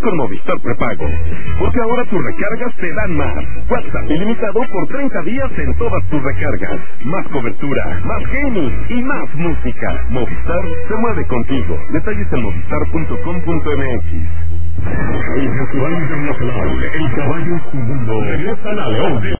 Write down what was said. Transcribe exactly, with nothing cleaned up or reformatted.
con Movistar Prepago. Porque ahora tus recargas te dan más. WhatsApp ilimitado por treinta días en todas tus recargas. Más cobertura, más gaming y más música. Movistar se mueve contigo. Detalles en movistar punto com punto m x. El Festival Internacional El Caballo es tu mundo regresa a la León.